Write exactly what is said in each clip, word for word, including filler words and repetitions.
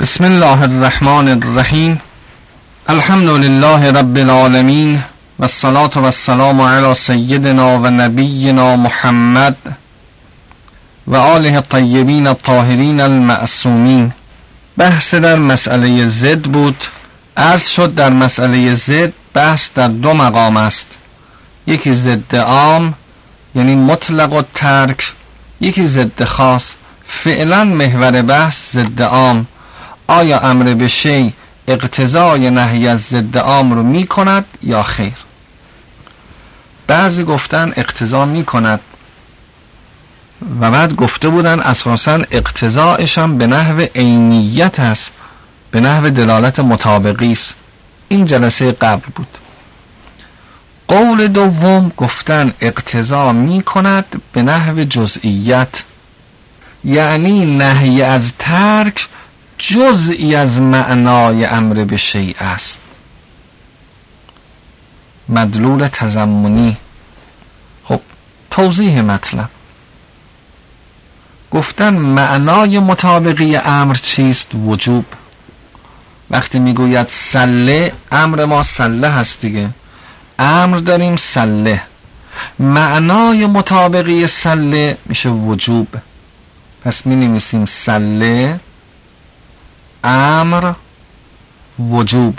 بسم الله الرحمن الرحیم. الحمد لله رب العالمین و الصلاة و السلام علی سیدنا و نبینا محمد و آله الطیبین الطاهرین المعصومین. بحث در مسئله ضد بود. عرض شد در مسئله ضد بحث در دو مقام است. یکی ضد عام یعنی مطلق و ترک، یکی ضد خاص. فعلا محور بحث ضد عام. آیا امر به شیء اقتضای نهی از ضد عام رو می کند یا خیر؟ بعضی گفتن اقتضا می کند و بعد گفته بودن اساساً اقتضایش هم به نحو عینیت است، به نحو دلالت مطابقی است. این جلسه قبل بود. قول دوم گفتن اقتضا می کند به نحو جزئیت، یعنی نهی از ترک جزئی از معنای امر به شیء است، مدلول تضمنی. خب توضیح مطلب. گفتن معنای مطابقی امر چیست؟ وجوب. وقتی میگوید سله، امر ما سله هست دیگه، امر داریم سله، معنای مطابقی سله میشه وجوب. پس می نویسیم سله امر وجوب.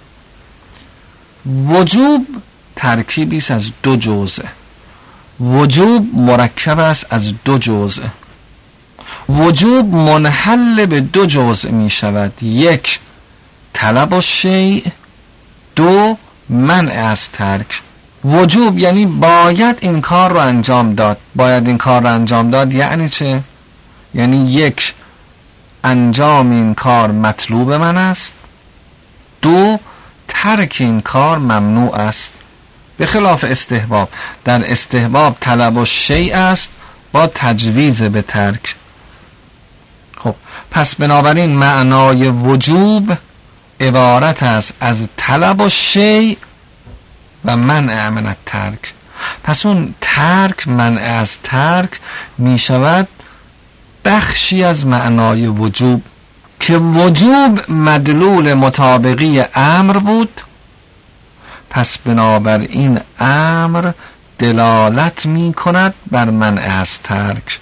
وجوب ترکیبی است از دو جزء. وجوب مرکب است از دو جزء. وجوب منحل به دو جزء می شود. یک طلب الشیء، دو منع از ترک. وجوب یعنی باید این کار رو انجام داد. باید این کار رو انجام داد یعنی چه؟ یعنی یک، انجام این کار مطلوب من است، دو، ترک این کار ممنوع است. به خلاف استحباب. در استحباب طلب الشیء است با تجویز به ترک. خب پس بنابراین معنای وجوب عبارت است از طلب الشیء و منع من الترک. پس اون ترک، منع از ترک می شود بخشی از معنای وجوب، که وجوب مدلول مطابقی امر بود. پس بنابراین امر دلالت می کند بر منع از ترک.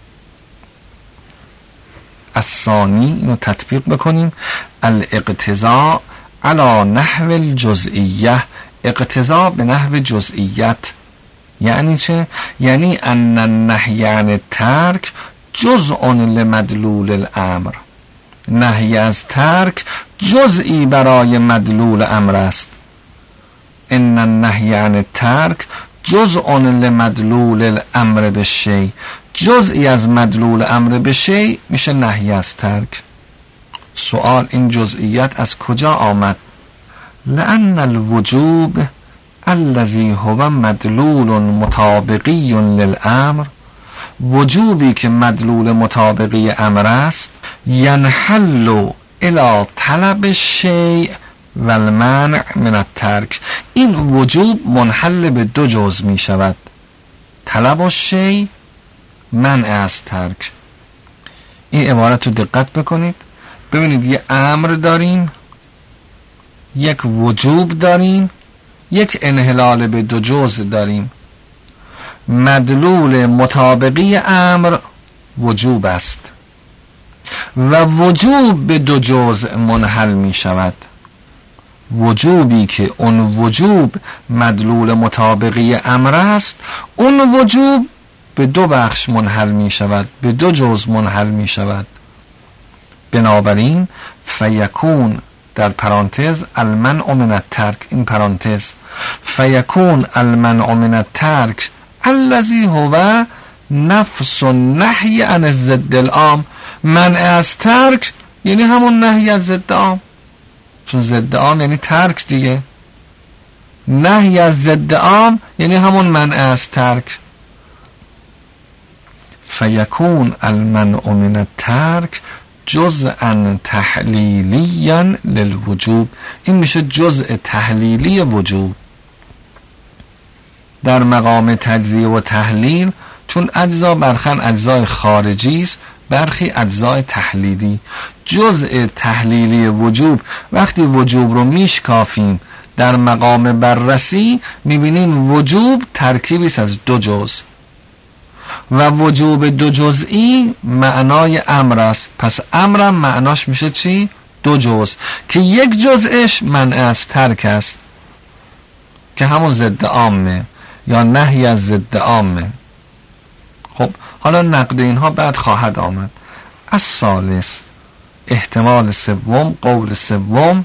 الثانی، اینو تطبیق بکنیم. الاقتضاء علی نحو الجزئیه. اقتضا به نحو جزئیت یعنی چه؟ یعنی ان النهی عن الترک جزء لمدلول الامر. نهی از ترک جزئی برای مدلول امر است. ان النهی عن الترک جزء لمدلول الامر بالشیء. جزئی از مدلول امر بالشیء میشه نهی از ترک. سوال، این جزئیت از کجا آمد؟ لأن الوجوب الذي هو مدلول مطابقی للامر، وجوبی که مدلول مطابقی امر است، ینحل الى طلب الشیء و المنع من الترک. این وجوب منحل به دو جزء می شود: طلب الشیء، منع از ترک. این عبارت رو دقت بکنید. ببینید یه امر داریم، یک وجوب داریم، یک انحلال به دو جزء داریم. مدلول مطابقی امر وجوب است و وجوب به دو جزء منحل می شود. وجوبی که اون وجوب مدلول مطابقی امر است، اون وجوب به دو بخش منحل می شود، به دو جزء منحل می شود. بنابراین فیکون، در پرانتز، المنع من الترک، این پرانتز، فیکون المنع من الترک الذی هو نفس النهی عن الضد العام. منع از ترک یعنی همون نهی از ضد عام، چون ضد عام یعنی ترک دیگه. نهی از ضد عام یعنی همون منع از ترک. فیکون المنع من الترک جزءا تحلیلیا للوجوب. این میشه جزء تحلیلی وجوب. در مقام تجزیه و تحلیل، چون اجزا برخن اجزای خارجی است، برخی اجزای تحلیلی. جزء تحلیلی وجوب، وقتی وجوب رو میشکافیم در مقام بررسی میبینیم وجوب ترکیبی است از دو جزء و وجوب دو جزئی معنای امر است. پس امرم معناش میشه چی؟ دو جزء که یک جزءش منع از ترک است که همون ضد عامه یا نهی از ضد عامه. خب حالا نقد اینها بعد خواهد آمد. از ثالث، احتمال سوم، قول سوم،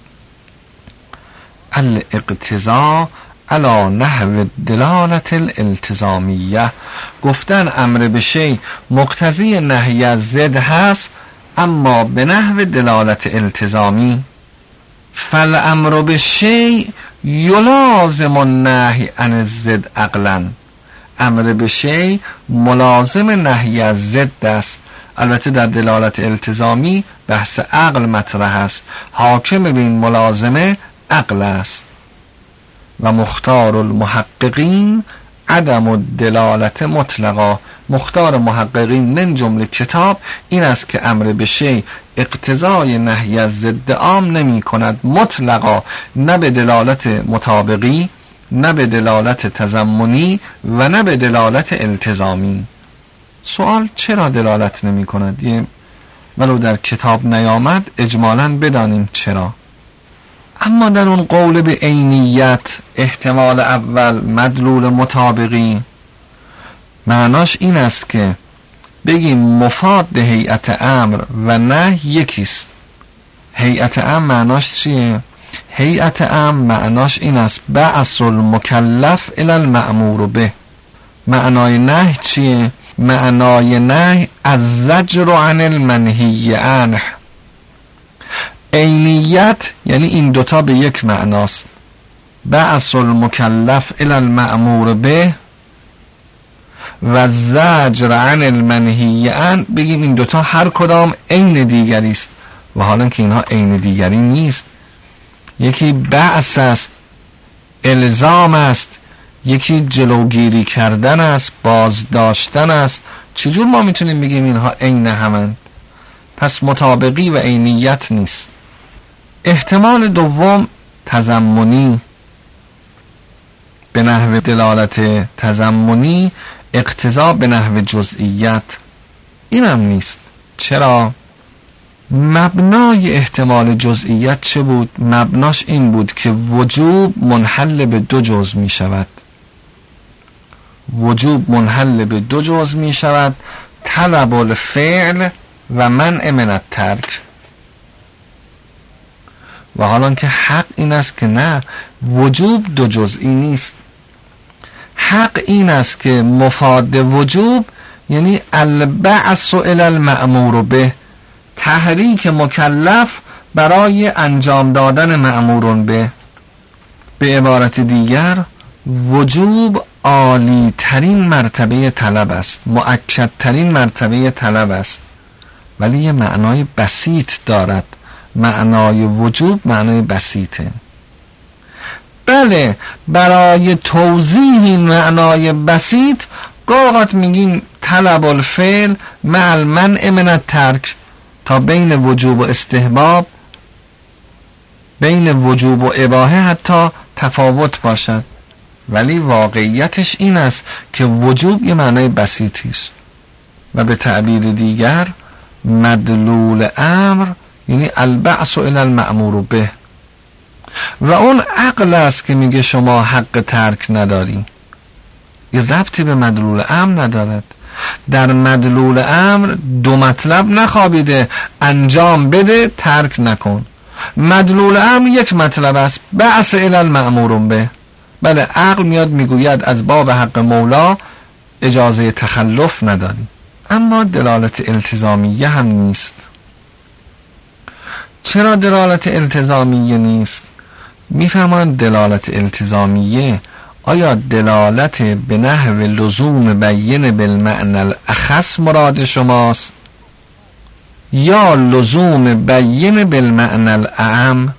الاقتضاء علی نحو دلالت الالتزامیه. گفتن امر به شی مقتضی نهی از ضد هست اما به نحو دلالت التزامی. فالامر به شی یلازم النهی عن الضد عقلا. امر به شی ملازم نهی از ضد است. البته در دلالت التزامی بحث عقل مطرح است. حاکم به این ملازمه عقل است. و مختار المحققین عدم الدلالت مطلقا. مختار محققین من جمله کتاب این است که امر به شی اقتضای نهی از ضد عام نمی کند مطلقا، نه به دلالت مطابقی، نه به دلالت تضمنی و نه به دلالت التزامی. سوال چرا دلالت نمی کند؟ یه ولو در کتاب نیامد اجمالاً بدانیم چرا. اما در اون قول به عینیت، احتمال اول، مدلول مطابقی، معناش این است که بگیم مفاد هیئت امر و نهی یکیست. هیئت امر معناش چیه؟ هیئت امر معناش این است بعث المکلف الی المأمور به. معنای نهی چیه؟ معنای نهی از زجر عن المنهی عنه. عینیت یعنی این دوتا به یک معناست. بعث المکلف الی المأمور به و زجر عن المنهی عنه، بگیم این دوتا هر کدام عین دیگری است و حالا که اینها عین دیگری نیست. یکی بعث است، الزام است، یکی جلوگیری کردن است، بازداشتن است. چجور ما میتونیم بگیم اینها عین همند؟ پس مطابقی و عینیت نیست. احتمال دوم تضمنی، به نحو دلالت تضمنی، اقتضا به نحو جزئیت، اینم نیست. چرا؟ مبنای احتمال جزئیت چه بود؟ مبناش این بود که وجوب منحل به دو جزء می شود. وجوب منحل به دو جزء می شود، طلب الفعل و منع من الترک. و حالا که حق این است که نه، وجوب دو جزئی نیست. حق این است که مفاد وجوب یعنی البعث الی المأمور به، تحریک مکلف برای انجام دادن مأمور به. به عبارت دیگر وجوب عالی ترین مرتبه طلب است، مؤکد ترین مرتبه طلب است، ولی یه معنای بسیط دارد. معنای وجوب معنای بسیطه. بله، برای توضیح این معنای بسیط گاهات میگیم طلب الفعل مع المنع من الترک، تا بین وجوب و استحباب، بین وجوب و اباحه حتی تفاوت باشد، ولی واقعیتش این است که وجوب یه معنای بسیطی است و به تعبیر دیگر مدلول امر یعنی البعث الی المأمور به. و اون عقل است که میگه شما حق ترک نداری. این ربطی به مدلول امر ندارد. در مدلول امر دو مطلب نخوابیده، انجام بده، ترک نکن. مدلول امر یک مطلب است، بعث الی المأمور به. بله، عقل میاد میگوید از باب حق مولا اجازه تخلف نداری. اما دلالت التزامیه هم نیست. چرا دلالت التزامیه نیست؟ میفهمند دلالت التزامیه آیا دلالت به نحو لزوم بین بالمعنى الاخص مراد شماست یا لزوم بین بالمعنى الاعم؟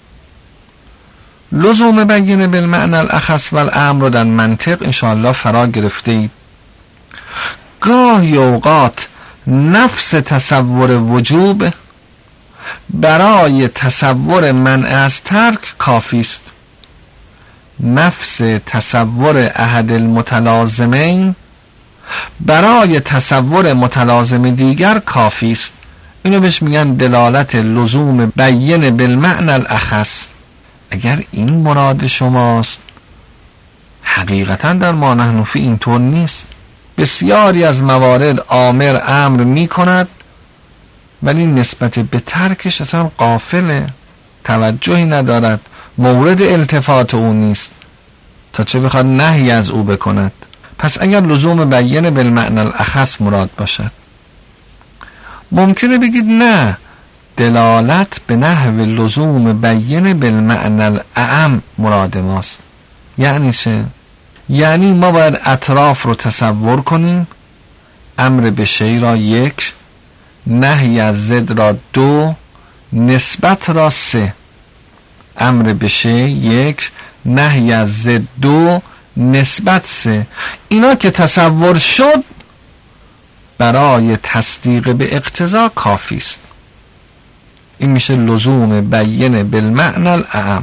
لزوم بین بالمعنى الاخص و الاعم رو در منطق انشاءالله فرا گرفته اید. گاهی اوقات نفس تصور وجوب برای تصور منع از ترک کافی است. نفس تصور احد المتلازمین برای تصور متلازم دیگر کافی است. اینو بهش میگن دلالت لزوم بیین بالمعنى الاخص. اگر این مراد شماست، حقیقتا در ما نحن فی اینطور نیست. بسیاری از موارد آمر امر می کند ولی نسبت به ترکش اصلا غافله، توجهی ندارد، مورد التفات او نیست تا چه بخواد نهی از او بکند. پس اگر لزوم بیان بالمعنى الاخص مراد باشد، ممکنه بگید نه، دلالت به نحو لزوم بیان بالمعنى الاعم مراد ماست. یعنی چه؟ یعنی ما باید اطراف رو تصور کنیم، امر به شی را یک، نهی از ضد را دو، نسبت را سه. امر به شی یک، نهی از ضد دو، نسبت سه. اینا که تصور شد برای تصدیق به اقتضا کافی است. این میشه لزوم بیان بالمعنى الاعم.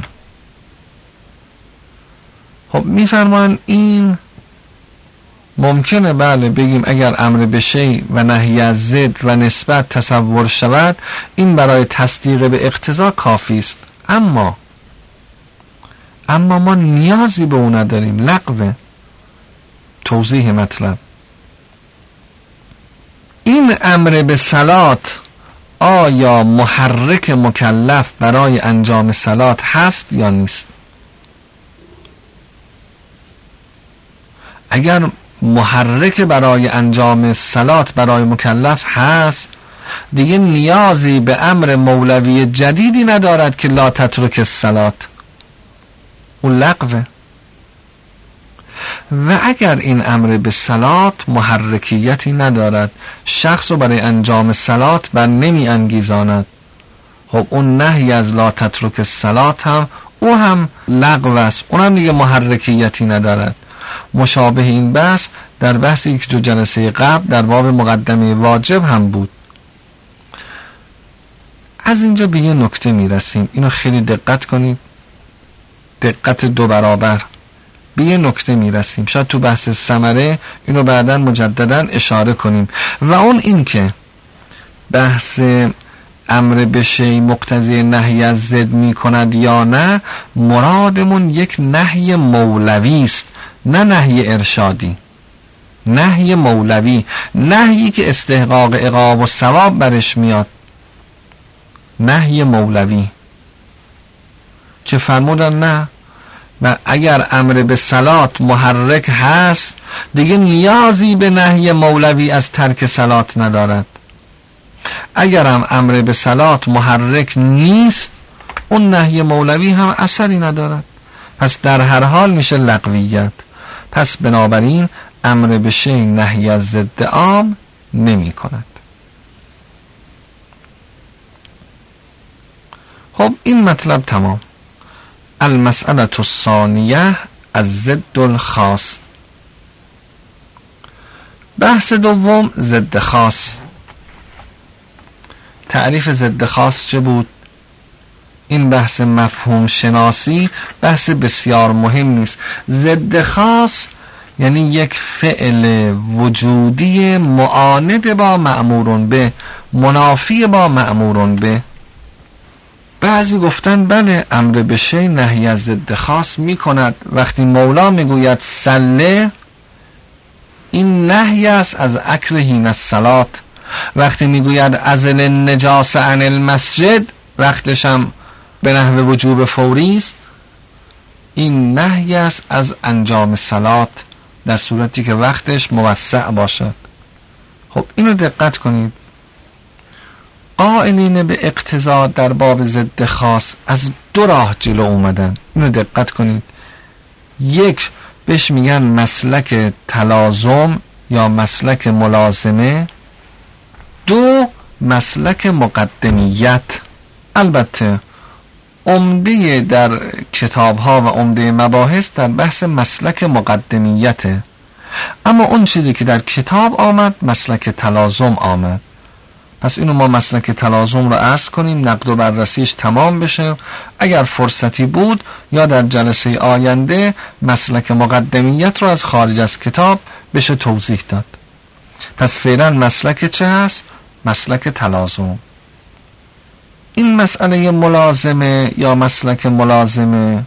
خب میفرمان این ممکنه بله بگیم اگر امر به شی و نهی از ضد و نسبت تصور شود این برای تصدیق به اقتضا کافی است، اما اما ما نیازی به اون نداریم. لغو. توضیح مطلب: این امر به صلات آیا محرک مکلف برای انجام صلات هست یا نیست؟ اگر محرک برای انجام صلات برای مکلف هست، دیگه نیازی به امر مولوی جدیدی ندارد که لا تترک الصلات. اون لغوه. و اگر این امر به صلات محرکیتی ندارد، شخص رو برای انجام صلات بر نمی انگیزاند، خب اون نهی از لا تترک الصلات هم او هم لغو است، اون هم دیگه محرکیتی ندارد. مشابه این بحث در بحثی که دو جلسه قبل در باب مقدمه واجب هم بود. از اینجا به یه نکته میرسیم، اینو خیلی دقت کنید، دقت دو برابر. به یه نکته میرسیم، شاید تو بحث ثمره اینو بعداً مجدداً اشاره کنیم، و اون این که بحث امر به شی مقتضی نهی از ضد می کند یا نه، مرادمون یک نهی مولوی است، نه نهی ارشادی. نهی مولوی، نهیی که استحقاق عقاب و ثواب برش میاد. نهی مولوی که فرمودن نه، و اگر امر به صلات محرک هست دیگه نیازی به نهی مولوی از ترک صلات ندارد. اگر هم امر به صلات محرک نیست، اون نهی مولوی هم اثری ندارد. پس در هر حال میشه لغویت. پس بنابراین امر به شی نهی از ضد عام نمی کند. خب این مطلب تمام. المسئله الثانیه الضد الخاص. بحث دوم ضد خاص. تعریف ضد خاص چه بود؟ این بحث مفهوم شناسی بحث بسیار مهم نیست. ضد خاص یعنی یک فعل وجودی معاند با مأمور به، منافی با مأمور به. بعضی گفتن بله امر به شی نهی از ضد خاص می کند. وقتی مولا میگوید صله، این نهی است از اکل حین الصلات. وقتی میگوید ازل النجاس عن المسجد، وقتش هم به نحو وجوب فوری است، این نهی است از انجام صلات در صورتی که وقتش موسع باشد. خب اینو دقت کنید. قائلین به اقتضا در باب ضد خاص از دو راه جلو اومدن. اینو دقت کنید. یک، بهش میگن مسلک تلازم یا مسلک ملازمه. دو، مسلک مقدمیت. البته عمده در کتاب ها و عمده مباحث در بحث مسلک مقدمیته. اما اون چیزی که در کتاب آمد مسلک تلازم آمد. پس اینو ما مسلک تلازم رو عرض کنیم، نقد و بررسیش تمام بشه. اگر فرصتی بود یا در جلسه آینده مسلک مقدمیت رو از خارج از کتاب بشه توضیح داد. پس فعلا مسلک چه هست؟ مسلک تلازم. این مسئله ملازمه یا مسلک ملازمه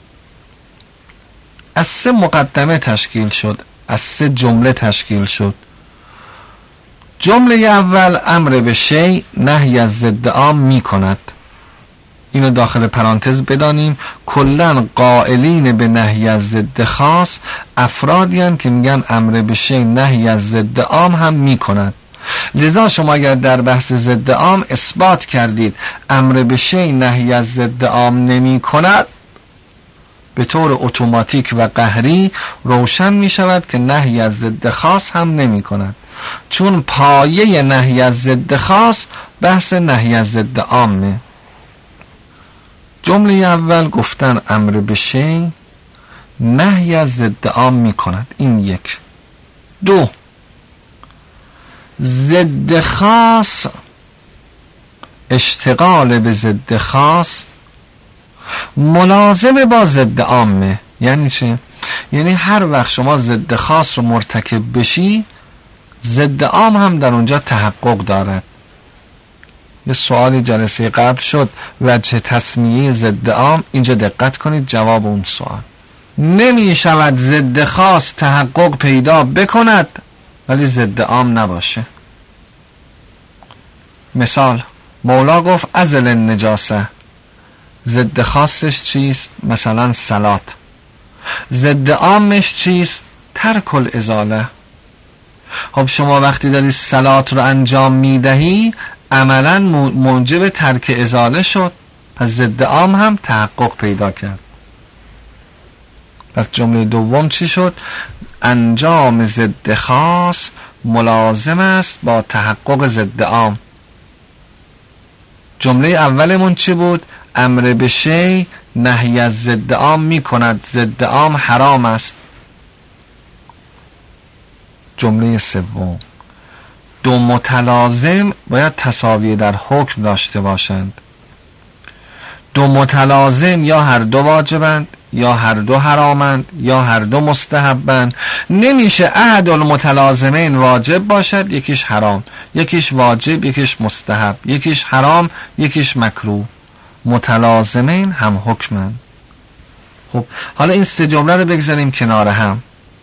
از سه مقدمه تشکیل شد، از سه جمله تشکیل شد. جمله اول امر به شیء نهی از ضد عام می کند. اینو داخل پرانتز بدانیم. کلن قائلین به نهی از ضد خاص افرادی هستند که میگن امر به شیء نهی از ضد عام هم می کند. لذا شما اگر در بحث ضد عام اثبات کردید امر به شیء نهی از ضد عام نمی کند، به طور اتوماتیک و قهری روشن می شود که نهی از ضد خاص هم نمی کند، چون پایه نهی از ضد خاص بحث نهی از ضد عامه. جمله اول گفتن امر به شیء نهی از ضد عام می کند. این یک. دو، ضد خاص اشتغال به ضد خاص ملازم با ضد عامه. یعنی چه؟ یعنی هر وقت شما ضد خاص رو مرتکب بشی ضد عام هم در اونجا تحقق دارد. یه سوال جلسه قبل شد وجه تسمیه ضد عام، اینجا دقت کنید جواب اون سوال. نمی شود ضد خاص تحقق پیدا بکند ولی ضد عام نباشه. مثال مولا گفت ازل النجاسه، ضد خاصش چیست؟ مثلا صلات. ضد عامش چیست؟ ترک الازاله. خب شما وقتی داری صلات رو انجام میدهی عملا موجب ترک ازاله شد، پس ضد عام هم تحقق پیدا کرد. پس جمله دوم چی شد؟ انجام ضد خاص ملازم است با تحقق ضد عام. جمله اولمون چی بود؟ امر به شیء نهی از ضد عام می کند، ضد عام حرام است. جمله سوم دو متلازم باید تساوی در حکم داشته باشند. دو متلازم یا هر دو واجبند یا هر دو حرامند یا هر دو مستحبند. نمیشه احد المتلازمین واجب باشد یکیش حرام، یکیش واجب یکیش مستحب، یکیش حرام یکیش مکروه. متلازمین هم حکمند. خب حالا این سه جمله رو بگذاریم کنار هم.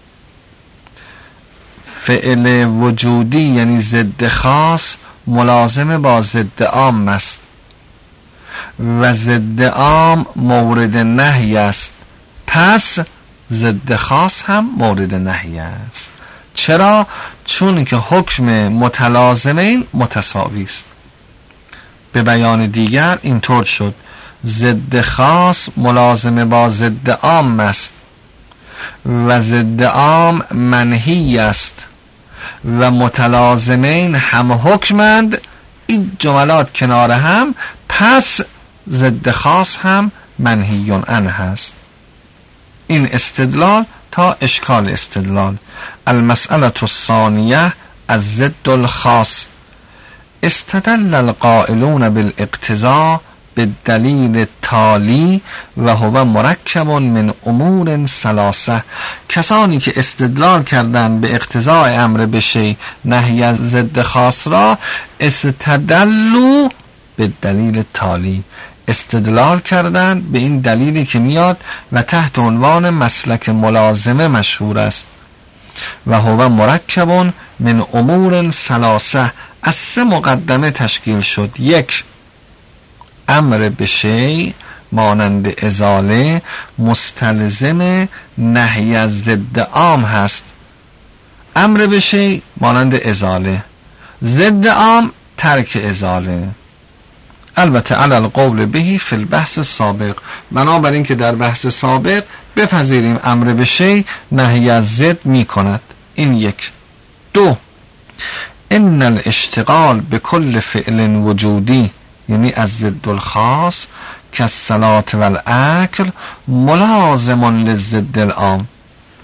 فعل وجودی یعنی ضد خاص ملازم با ضد عام است و ضد عام مورد نهی است، پس ضد خاص هم مورد نهی است. چرا؟ چون که حکم متلازمین متساوی است. به بیان دیگر اینطور شد ضد خاص ملازم با ضد عام است و ضد عام منهی است و متلازمین هم حکمند. این جملات کنار هم، پس ضد خاص هم منهی عنه هست. این استدلال تا اشکال استدلال. المسئله الثانیه از ضد الخاص. استدل القائلون بالاقتضاء بالدلیل التالی و هو مرکب من امور ثلاثه. کسانی که استدلال کردند به اقتضاء امر به شیء نهی از ضد خاص را استدلوا بالدلیل التالی، استدلال کردند به این دلیلی که میاد و تحت عنوان مسلک ملازمه مشهور است. و هو مرکب من امور ثلاثه، از سه مقدمه تشکیل شد. یک، امر به شیء مانند ازاله مستلزم نهی از ضد عام هست. امر به شیء مانند ازاله، ضد عام ترک ازاله. البته علی القول به فی البحث السابق، بنابراین که در بحث سابق بپذیریم امر به شیء نهی از ضد می کند. این یک. دو، ان الاشتغال به کل فعل وجودی یعنی از ضد الخاص که الصلاة و الاکل ملازم للضد العام.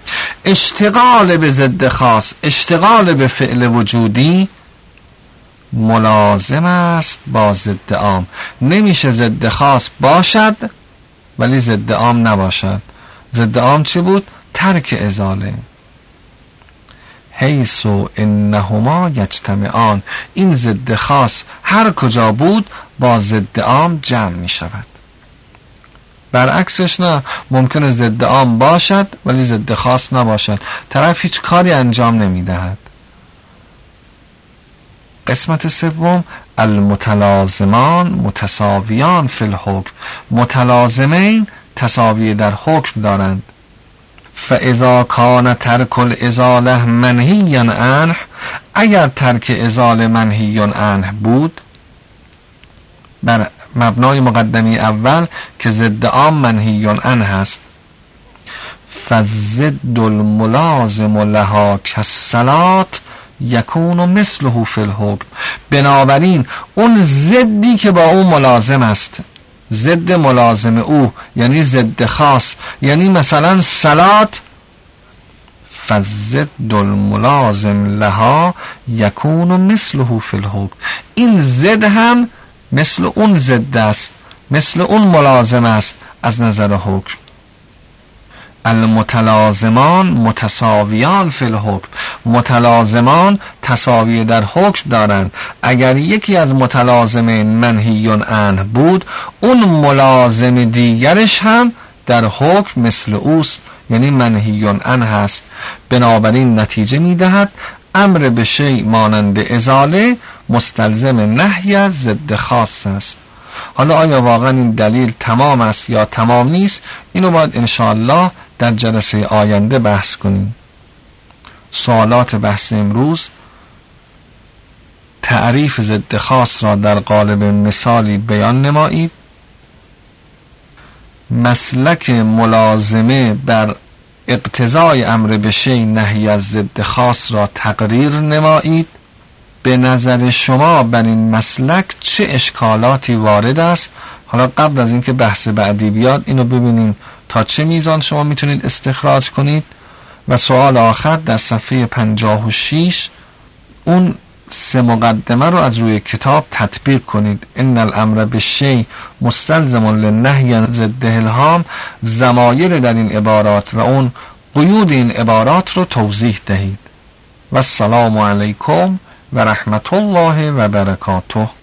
اشتغال به ضد خاص، اشتغال به فعل وجودی ملازم است با ضد عام. نمیشه ضد خاص باشد ولی ضد عام نباشد. ضد عام چی بود؟ ترک ازاله. حیث و انهما یجتمعان، این ضد خاص هر کجا بود با ضد عام جمع می شود. برعکسش نه، ممکنه ضد عام باشد ولی ضد خاص نباشد، طرف هیچ کاری انجام نمی دهد. قسمت سوم المتلازمان متساویان فی الحکم، متلازمین تساوی در حکم دارند. فاذا کان ترک الازاله منهی عنه، اگر ترک ازاله منهی عنه بود بر مبنای مقدمی اول که ضد عام منهی عنه هست، فالضد الملازم لها کالصلاة یکون مثله فی الحکم، بنابراین اون ضدی که با اون ملازم است، ضد ملازم او یعنی ضد خاص، یعنی مثلا صلات، فالضد الملازم لها یکون مثله فی الحکم، این ضد هم مثل اون ضد است، مثل اون ملازم است از نظر حکم. المتلازمان متساویان فی الحکم، متلازمان تساوی در حکم دارند. اگر یکی از متلازمین منهی عنه بود، اون ملازم دیگرش هم در حکم مثل اوست، یعنی منهی عنه هست. بنابراین نتیجه میدهد امر به شیء مانند ازاله مستلزم نهی از ضد خاص است. حالا آیا واقعا این دلیل تمام است یا تمام نیست؟ اینو باید انشاءالله در جلسه آینده بحث کنیم. سوالات بحث امروز: تعریف ضد خاص را در قالب مثالی بیان نمایید. مسلک ملازمه در اقتضای امر به شیء نهی از ضد خاص را تقریر نمایید. به نظر شما بر این مسلک چه اشکالاتی وارد است؟ حالا قبل از اینکه بحث بعدی بیاد اینو ببینیم تا چه میزان شما میتونید استخراج کنید. و سوال آخر در صفحه پنجاه و شش، اون سه مقدمه رو از روی کتاب تطبیق کنید. ان الامر بالشیء مستلزم للنهی عن ضد الهام، ضمایر در این عبارات و اون قیود این عبارات رو توضیح دهید. و السلام علیکم و رحمت الله و برکاته.